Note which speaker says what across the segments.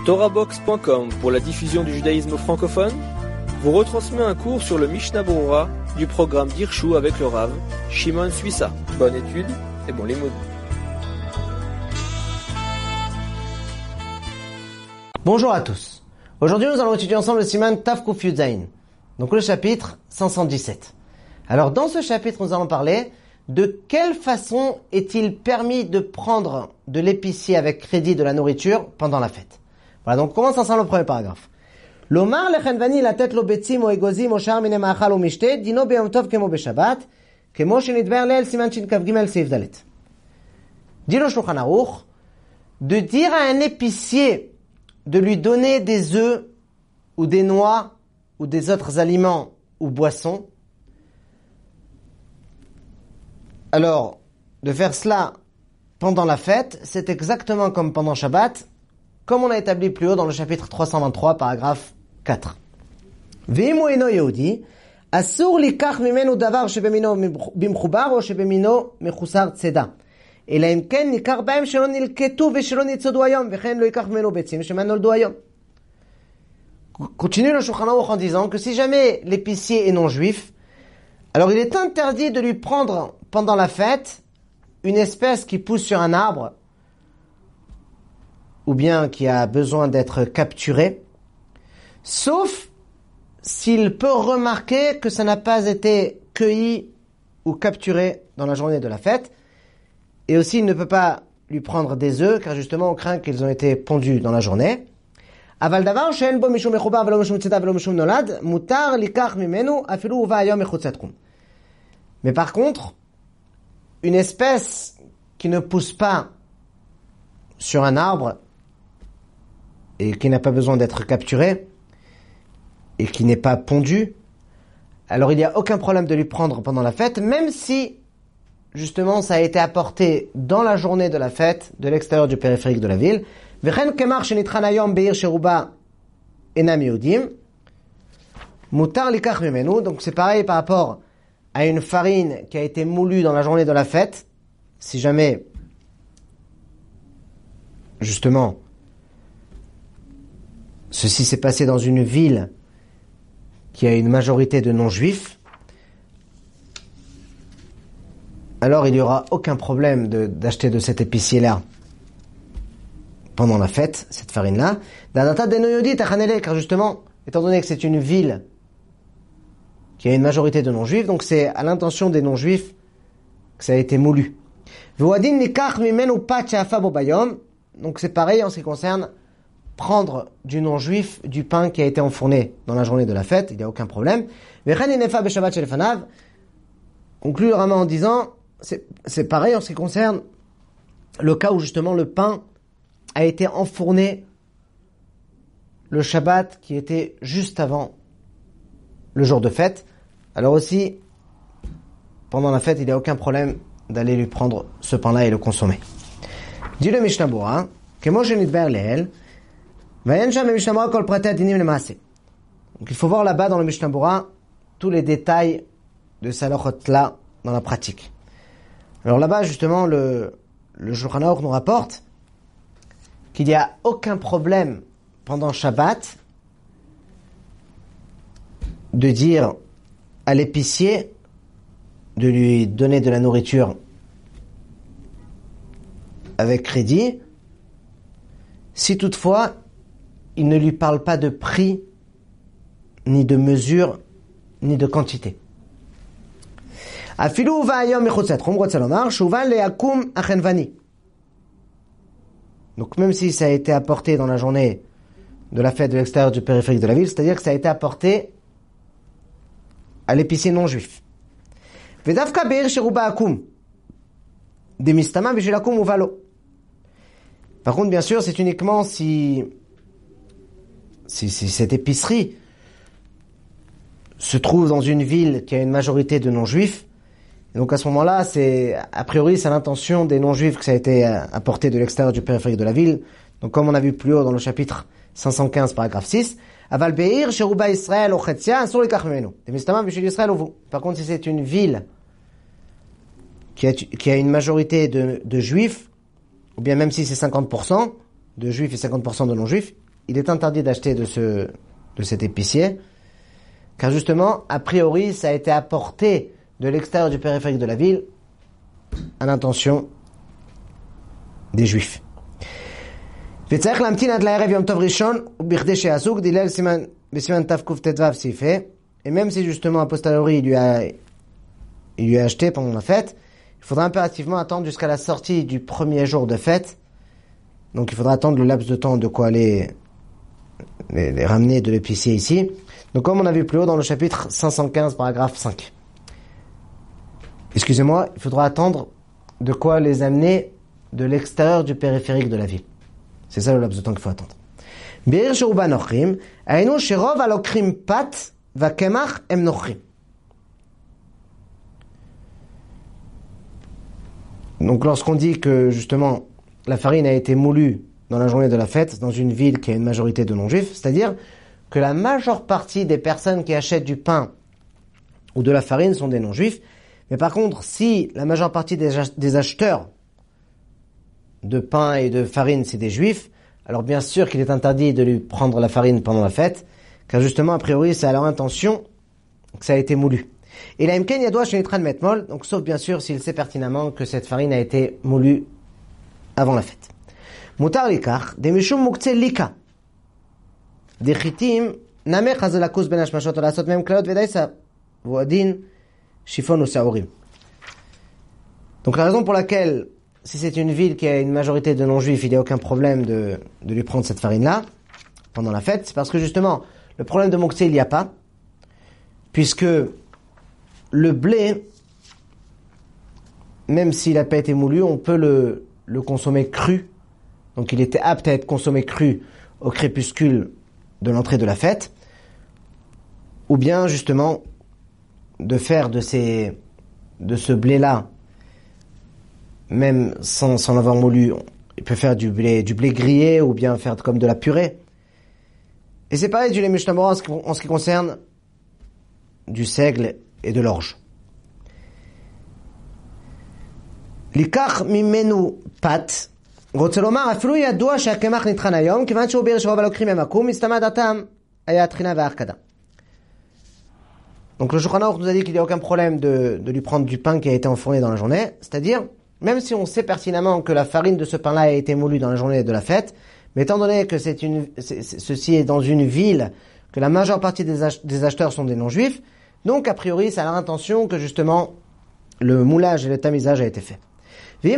Speaker 1: TorahBox.com pour la diffusion du judaïsme francophone vous retransmet un cours sur le Mishnah Berurah du programme d'Irshu avec le Rav Shimon Suissa. Bonne étude et bon limoud.
Speaker 2: Bonjour à tous. Aujourd'hui, nous allons étudier ensemble le Siman Tav Kuf Yud Zayin, donc le chapitre 517. Alors, dans ce chapitre, nous allons parler de quelle façon est-il permis de prendre de l'épicier avec crédit de la nourriture pendant la fête. Voilà, donc on commence ensemble le premier paragraphe. Lomar lechenvani latet lo betzim o egozim o shar mine ma'achal o mishte dino beyom tov kemo beshabbat kemo shenidber leel siman shin kav gimel seif dalet. Dit le Shulchan Aruch, de dire à un épicier de lui donner des œufs ou des noix ou des autres aliments ou boissons. Alors, de faire cela pendant la fête, c'est exactement comme pendant Shabbat, comme on a établi plus haut dans le chapitre 323, paragraphe 4. Ve'imu eno yehudi, asur likach mimenu davar shebemino bimchubar o shebemino mechusar tzeda. אלא אם כן ניכר בהם שלא נלקטו ושלא ניצודו היום, וכן לא ייקח ממנו ביצים שמא נולדו היום. Continue le Shulchan Aruch en disant que si jamais l'épicier est non juif, alors il est interdit de lui prendre pendant la fête une espèce qui pousse sur un arbre ou bien qui a besoin d'être capturée, sauf s'il peut remarquer que ça n'a pas été cueilli ou capturé dans la journée de la fête. Et aussi, il ne peut pas lui prendre des œufs, car justement, on craint qu'ils ont été pondus dans la journée. Mais par contre, une espèce qui ne pousse pas sur un arbre et qui n'a pas besoin d'être capturée et qui n'est pas pondue, alors il n'y a aucun problème de lui prendre pendant la fête, même si justement, ça a été apporté dans la journée de la fête, de l'extérieur du périphérique de la ville. Donc c'est pareil par rapport à une farine qui a été moulue dans la journée de la fête. Si jamais, justement, ceci s'est passé dans une ville qui a une majorité de non-juifs, alors il n'y aura aucun problème d'acheter de cet épicier-là pendant la fête, cette farine-là. Car justement, étant donné que c'est une ville qui a une majorité de non-juifs, donc c'est à l'intention des non-juifs que ça a été moulu. Donc c'est pareil en ce qui concerne prendre du non-juif du pain qui a été enfourné dans la journée de la fête, il n'y a aucun problème. Conclut le Rama en disant, c'est pareil en ce qui concerne le cas où justement le pain a été enfourné le Shabbat qui était juste avant le jour de fête. Alors aussi, pendant la fête, il n'y a aucun problème d'aller lui prendre ce pain-là et le consommer. Dit le Mishnah Berurah, donc il faut voir là-bas dans le Mishnah Berurah tous les détails de ces halachot-là dans la pratique. Alors là-bas, justement, le Shulchan Aruch nous rapporte qu'il n'y a aucun problème pendant Shabbat de dire à l'épicier de lui donner de la nourriture avec crédit, si toutefois il ne lui parle pas de prix, ni de mesure, ni de quantité. Donc même si ça a été apporté dans la journée de la fête de l'extérieur du périphérique de la ville, c'est-à-dire que ça a été apporté à l'épicier non juif. Par contre, bien sûr, c'est uniquement si cette épicerie se trouve dans une ville qui a une majorité de non-juifs. Et donc à ce moment-là, a priori, c'est l'intention des non-juifs que ça a été apporté de l'extérieur du périphérique de la ville. Donc comme on a vu plus haut dans le chapitre 515, paragraphe 6, Aval Be'ir, Sheruba Israël, Ochetzia, Asur Likach Mimenu. Israël, par contre, si c'est une ville qui a une majorité de juifs, ou bien même si c'est 50% de juifs et 50% de non-juifs, il est interdit d'acheter de cet épicier, car justement, a priori, ça a été apporté de l'extérieur du périphérique de la ville à l'intention des Juifs. Et même si justement a posteriori il lui a acheté pendant la fête, il faudra impérativement attendre jusqu'à la sortie du premier jour de fête. Donc il faudra attendre le laps de temps de quoi les ramener de l'épicier ici. Donc comme on a vu plus haut dans le chapitre 515 paragraphe 5. Excusez-moi, il faudra attendre de quoi les amener de l'extérieur du périphérique de la ville. C'est ça le laps de temps qu'il faut attendre. Be'ir sheruba nochrim, aynu sherov alokrim pat vakemach em nochrim. Donc lorsqu'on dit que justement la farine a été moulue dans la journée de la fête dans une ville qui a une majorité de non-juifs, c'est-à-dire que la majeure partie des personnes qui achètent du pain ou de la farine sont des non-juifs, mais par contre si la majeure partie des acheteurs de pain et de farine c'est des juifs, alors bien sûr qu'il est interdit de lui prendre la farine pendant la fête, car justement a priori c'est à leur intention que ça a été moulu. Et la imken yadoua shenitran metmol, donc sauf bien sûr s'il sait pertinemment que cette farine a été moulue avant la fête. Mutar likach, de mishum muktzeh lika. De chitim, namech hazelakus ben hashmashot olasot mem klalot vedaisa, voadin, shifon ou saorim. Donc la raison pour laquelle, si c'est une ville qui a une majorité de non-juifs, il n'y a aucun problème de lui prendre cette farine-là, pendant la fête, c'est parce que justement, le problème de muktzeh il n'y a pas, puisque le blé, même s'il n'a pas été moulu, on peut le consommer cru. Donc il était apte à être consommé cru au crépuscule de l'entrée de la fête. Ou bien justement de faire de ce blé-là, même sans l'avoir moulu, il peut faire du blé grillé ou bien faire comme de la purée. Et c'est pareil du lait Mishnah Berurah en ce qui concerne du seigle et de l'orge. Likach mimenu pat, רוצה לומר, אפילו ידוע שהקמח נטחן היום, כיוון שהוא בירא שרוב הלוקחים מהמקום, מסתמא דעתם היה התחינה וההפקדה. Donc le Shulchan Aruch nous a dit qu'il n'y a aucun problème de lui prendre du pain qui a été enfourné dans la journée, c'est-à-dire, même si on sait pertinemment que la farine de ce pain-là a été moulue dans la journée de la fête, mais étant donné que ceci est dans une ville, que la majeure partie des acheteurs sont des non-juifs, donc a priori c'est à leur intention que justement le moulage et le tamisage a été fait. Et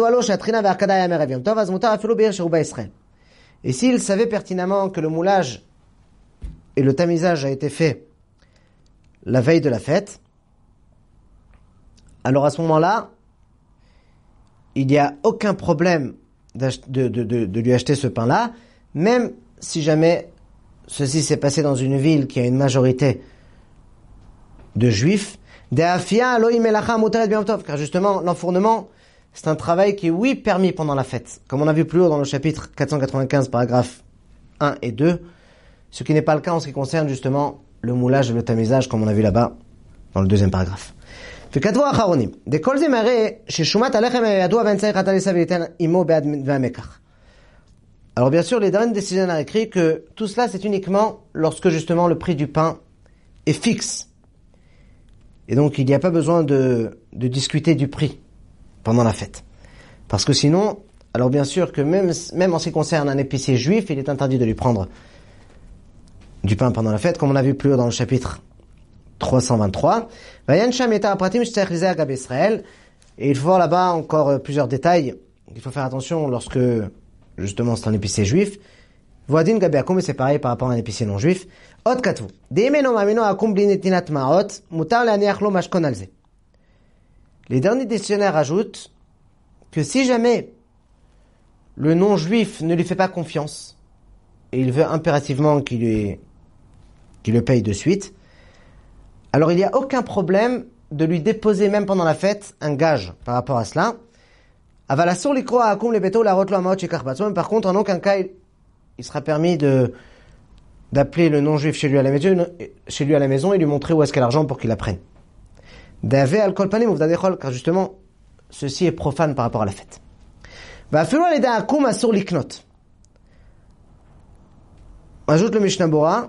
Speaker 2: s'il savait pertinemment que le moulage et le tamisage a été fait la veille de la fête, alors à ce moment-là, il n'y a aucun problème de lui acheter ce pain-là, même si jamais ceci s'est passé dans une ville qui a une majorité de juifs, car justement l'enfournement c'est un travail qui est oui permis pendant la fête, comme on a vu plus haut dans le chapitre 495 paragraphes 1 et 2, ce qui n'est pas le cas en ce qui concerne justement le moulage et le tamisage comme on a vu là-bas dans le deuxième paragraphe. Alors bien sûr les derniers décisionnaires écrit que tout cela c'est uniquement lorsque justement le prix du pain est fixe. Et donc il n'y a pas besoin de discuter du prix pendant la fête. Parce que sinon, alors bien sûr que même en ce qui concerne un épicier juif, il est interdit de lui prendre du pain pendant la fête, comme on a vu plus haut dans le chapitre 323. Et il faut voir là-bas encore plusieurs détails. Il faut faire attention lorsque, justement, c'est un épicier juif. Voadin gabi akum, c'est pareil par rapport à un épicier non juif. Ot katvu. Les derniers dictionnaires ajoutent que si jamais le non-juif ne lui fait pas confiance et il veut impérativement qu'il le paye de suite, alors il n'y a aucun problème de lui déposer même pendant la fête un gage par rapport à cela. Par contre, en aucun cas, il sera permis d'appeler le non-juif chez lui à la maison et lui montrer où est-ce qu'il y a l'argent pour qu'il la prenne. Car justement, ceci est profane par rapport à la fête. Ajoute le Mishnah Bora,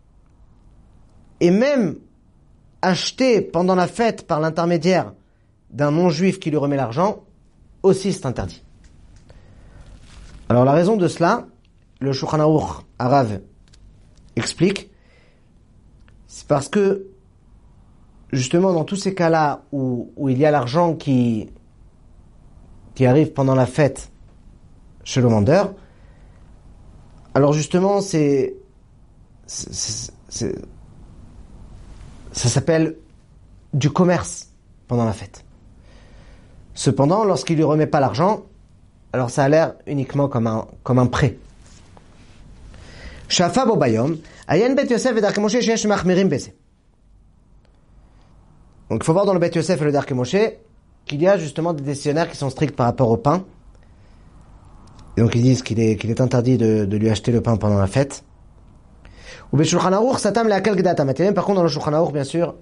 Speaker 2: et même acheter pendant la fête par l'intermédiaire d'un non-juif qui lui remet l'argent, aussi c'est interdit. Alors la raison de cela, le Shulchan Aruch Arav explique, c'est parce que justement dans tous ces cas-là où il y a l'argent qui arrive pendant la fête chez le vendeur, alors justement ça s'appelle du commerce pendant la fête. Cependant, lorsqu'il lui remet pas l'argent, alors ça a l'air uniquement comme un prêt. Shafa bo bayom, ayen bet Yosef et Darkei Moshe sheyesh machmirim beze. Donc il faut voir dans le Bet Yosef et le Darkei Moshe qu'il y a justement des décisionnaires qui sont stricts par rapport au pain. Et donc ils disent qu'il est interdit de lui acheter le pain pendant la fête. Ou be Shulchan Aruch satam le'akel gedat hamatelim. Par contre dans le Shulchan Aruch, bien sûr,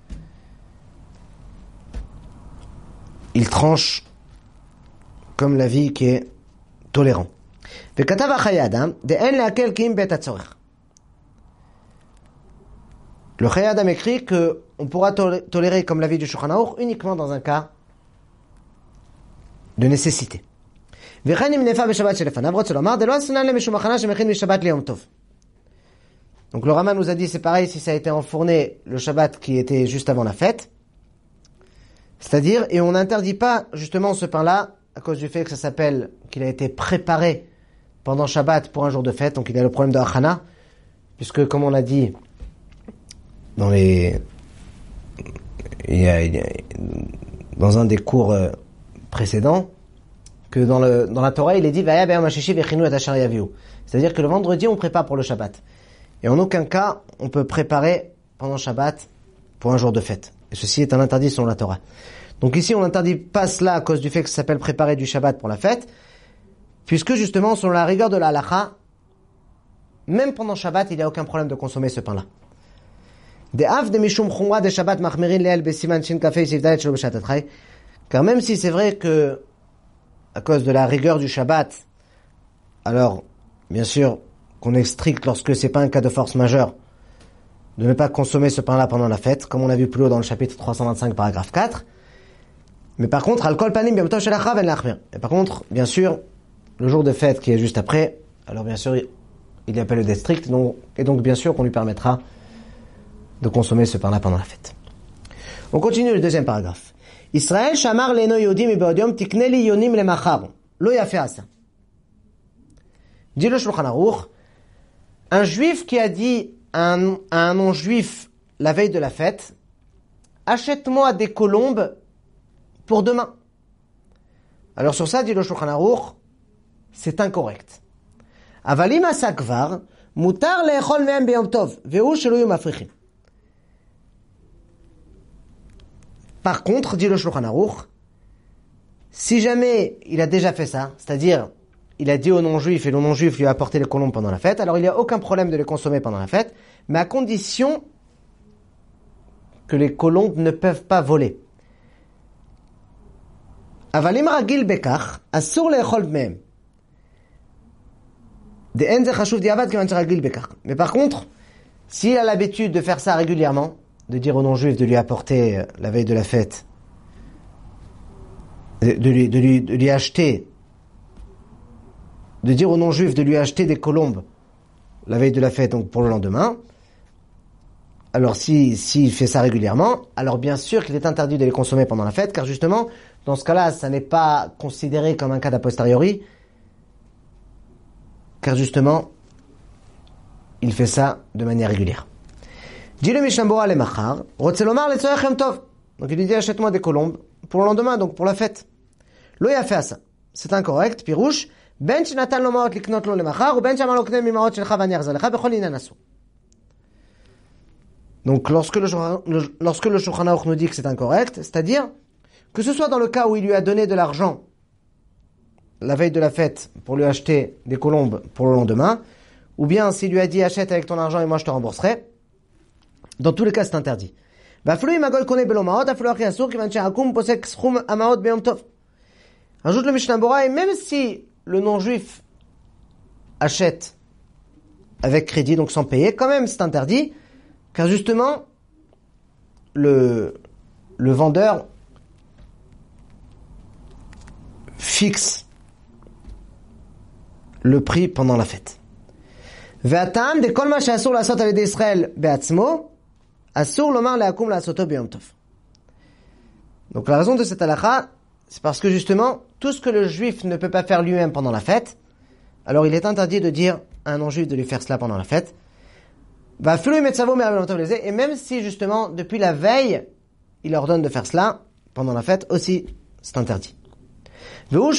Speaker 2: il tranche comme la vie qui est tolérant. וכתב החיי אדם, דאין להקל כי אם בית הצורך. Le Chayei Adam écrit que on pourra tolérer comme l'avis du Shulchan Aruch uniquement dans un cas de nécessité. וכן אם נאפה בשבת שלפניו, רוצה לומר, דלא אסנן למשום הכנה שמכין משבת ליום טוב. Donc le Rama nous a dit c'est pareil si ça a été enfourné le Shabbat qui était juste avant la fête. C'est-à-dire, et on n'interdit pas justement ce pain-là à cause du fait que ça s'appelle qu'il a été préparé pendant Shabbat pour un jour de fête, donc il y a le problème de Achana, puisque comme on a dit dans dans un des cours précédents, que dans la Torah il est dit c'est-à-dire que le vendredi on prépare pour le Shabbat, et en aucun cas on peut préparer pendant Shabbat pour un jour de fête, et ceci est un interdit selon la Torah. Donc ici on n'interdit pas cela à cause du fait que ça s'appelle préparer du Shabbat pour la fête, puisque justement selon la rigueur de la halakha, même pendant Shabbat il n'y a aucun problème de consommer ce pain-là. Car même si c'est vrai que à cause de la rigueur du Shabbat, alors bien sûr qu'on est strict lorsque c'est pas un cas de force majeure de ne pas consommer ce pain-là pendant la fête, comme on a vu plus haut dans le chapitre 325 paragraphe 4. Mais par contre, alcool panim b'yom tov shel achav en lachmir. Et par contre, bien sûr, le jour de fête qui est juste après, alors bien sûr il y appelle le d'être strict, et donc bien sûr qu'on lui permettra de consommer ce pain-là pendant la fête. On continue le deuxième paragraphe. Israël shamar leno yodim ibod yom tikne li yonim lemachar lo yafeh asa. Dit le Shulchan Aruch, un juif qui a dit à un non-juif la veille de la fête, achète-moi des colombes pour demain. Alors sur ça, dit le Shulchan Aruch, c'est incorrect. Avalim asa kvar, mutar le'echol mehem beyom tov, ve'hu shelo yom mafrichim. Par contre, dit le Shulchan Aruch, si jamais il a déjà fait ça, c'est-à-dire il a dit au non-juif et le non-juif lui a apporté les colombes pendant la fête, alors il n'y a aucun problème de les consommer pendant la fête, mais à condition que les colombes ne peuvent pas voler. Avalim ragil bekach, asur le'echol mehem. De'en ze chashuv diavad kevan ragil bekach. Mais par contre, s'il a l'habitude de faire ça régulièrement, de dire au non-juif de lui apporter la veille de la fête, de lui acheter, de dire au non-juif de lui acheter des colombes la veille de la fête, donc pour le lendemain, alors s'il fait ça régulièrement, alors bien sûr qu'il est interdit de les consommer pendant la fête, car justement, dans ce cas-là, ça n'est pas considéré comme un cas d'a posteriori, car justement, il fait ça de manière régulière. Dit le Mishnah Bora le machar, rotze lomar le tzorech yom tov. Donc il lui dit achète-moi des colombes pour le lendemain, donc pour la fête. Lo yafeh asa. C'est incorrect. Pirouche, ben shenatan lo maot liknot lo le machar, ou ben shama lo kne mimaot shelcha vani arzalecha bechol inyan asu. Donc lorsque le Shulchan Aruch nous dit que c'est incorrect, c'est-à-dire que ce soit dans le cas où il lui a donné de l'argent la veille de la fête pour lui acheter des colombes pour le lendemain, ou bien s'il lui a dit achète avec ton argent et moi je te rembourserai, dans tous les cas c'est interdit. Ajoute le Mishnah Bora, et même si le non-juif achète avec crédit, donc sans payer, quand même c'est interdit, car justement, le vendeur fixe le prix pendant la fête. Ve'atam de kol ma she'asur la'asot al yedei Israël be'atzmo, asur lomar le'akum la'asoto b'yom tov. Donc la raison de cette halakha, c'est parce que justement, tout ce que le juif ne peut pas faire lui-même pendant la fête, alors il est interdit de dire à un non-juif de lui faire cela pendant la fête. Et même si justement, depuis la veille, il ordonne de faire cela pendant la fête, aussi, c'est interdit. Donc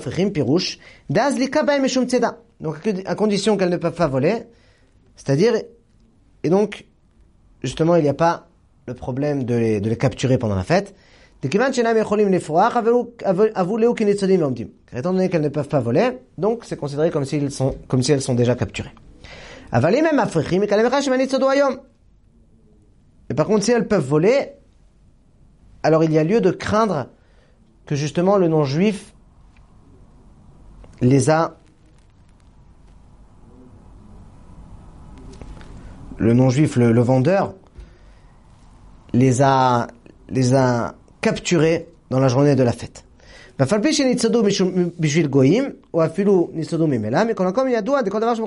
Speaker 2: à condition qu'elles ne peuvent pas voler, c'est-à-dire, et donc, justement, il n'y a pas le problème de les capturer pendant la fête. Car étant donné qu'elles ne peuvent pas voler, donc c'est considéré comme si elles sont déjà capturées. Mais par contre, si elles peuvent voler, alors il y a lieu de craindre que justement le non-juif le vendeur, les a capturés dans la journée de la fête. Mais quand comme il y a doigt de quand d'avoir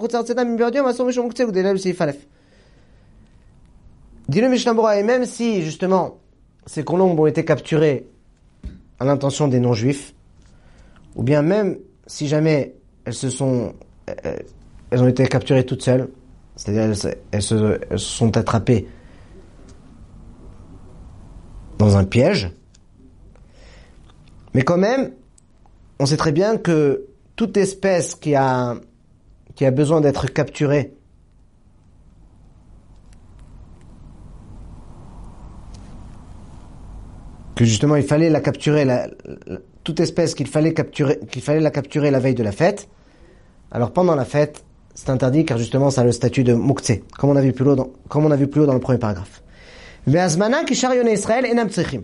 Speaker 2: dit le Mishnah Bora, et même si justement ces colombes ont été capturées à l'intention des non-juifs, ou bien même si jamais elles ont été capturées toutes seules, c'est-à-dire elles se sont attrapées dans un piège, mais quand même, on sait très bien que toute espèce qui a besoin d'être capturée que justement il fallait la capturer, toute espèce qu'il fallait la capturer la veille de la fête, alors pendant la fête, c'est interdit car justement ça a le statut de muktzeh, comme on a vu plus haut dans le premier paragraphe. Ve'azmana ki shar yonei Israël enam tzrichim.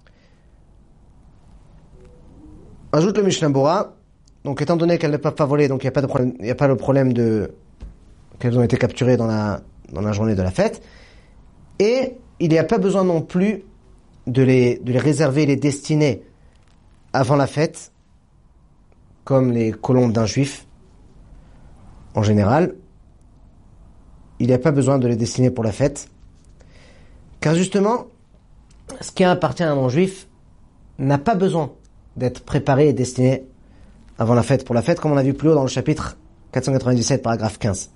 Speaker 2: Ajoute le Mishnah Bora, donc étant donné qu'elles ne peuvent pas voler, donc il n'y a pas le problème qu'elles ont été capturées dans la journée de la fête, et il n'y a pas besoin non plus de les réserver, les destiner avant la fête, comme les colombes d'un juif, en général. Il n'y a pas besoin de les destiner pour la fête, car justement, ce qui appartient à un non-juif n'a pas besoin d'être préparé et destiné avant la fête, pour la fête, comme on a vu plus haut dans le chapitre 497, paragraphe 15.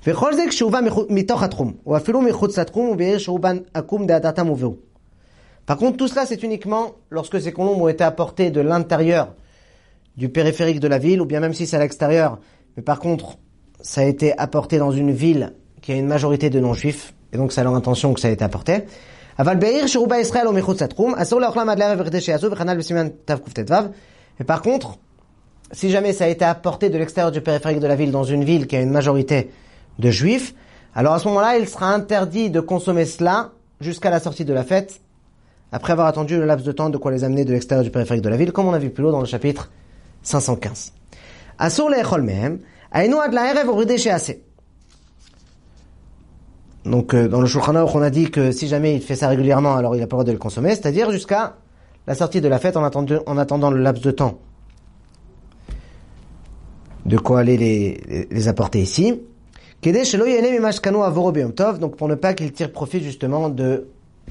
Speaker 2: Par contre, tout cela, c'est uniquement lorsque ces colombes ont été apportées de l'intérieur du périphérique de la ville, ou bien même si c'est à l'extérieur, mais par contre, ça a été apporté dans une ville qui a une majorité de non-juifs, et donc c'est à leur intention que ça a été apporté. Et par contre, si jamais ça a été apporté de l'extérieur du périphérique de la ville dans une ville qui a une majorité de juifs, alors à ce moment-là, il sera interdit de consommer cela jusqu'à la sortie de la fête, après avoir attendu le laps de temps de quoi les amener de l'extérieur du périphérique de la ville, comme on a vu plus haut dans le chapitre 515. Asur le'echol mehem, ainu ad la'erev uridei she'aseh. Donc dans le Shulchan Aruch, on a dit que si jamais il fait ça régulièrement, alors il n'a pas le droit de le consommer, c'est-à-dire jusqu'à la sortie de la fête en attendant le laps de temps de quoi aller les apporter ici. Donc pour ne pas qu'il tire profit justement de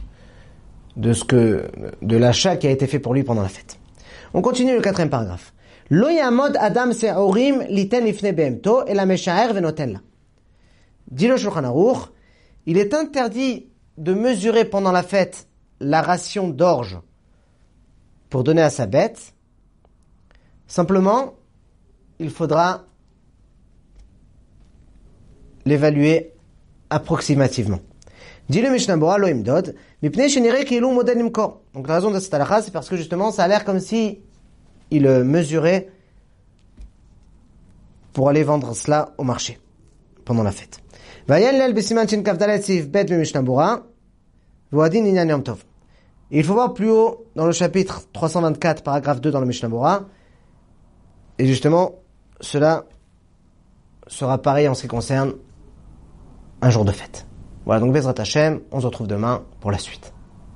Speaker 2: l'achat qui a été fait pour lui pendant la fête. On continue le 4e paragraphe. Lo yamod adam se'orim liten lifnei behemto ela meshaer venoten la. Dit le Shulchan Aruch, il est interdit de mesurer pendant la fête la ration d'orge pour donner à sa bête. Simplement, il faudra l'évaluer approximativement. Dit le Mishnah Bora lo imdod, mipnei shenirei ki'ilu model nimkor. Donc la raison de cette halakha, c'est parce que justement, ça a l'air comme si il mesurait pour aller vendre cela au marché pendant la fête. Il faut voir plus haut dans le chapitre 324, paragraphe 2 dans le Mishnah Bora. Et justement, cela sera pareil en ce qui concerne un jour de fête. Voilà, donc Bezrat Hashem, on se retrouve demain pour la suite.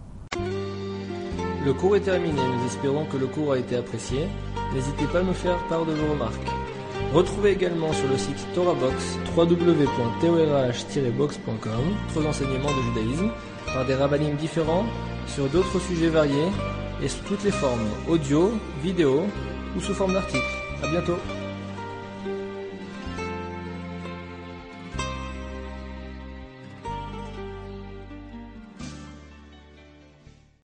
Speaker 1: Le cours est terminé, nous espérons que le cours a été apprécié. N'hésitez pas à nous faire part de vos remarques. Retrouvez également sur le site TorahBox www.torah-box.com d'autres enseignements de judaïsme par des rabbinim différents sur d'autres sujets variés et sous toutes les formes, audio, vidéo ou sous forme d'articles. À bientôt.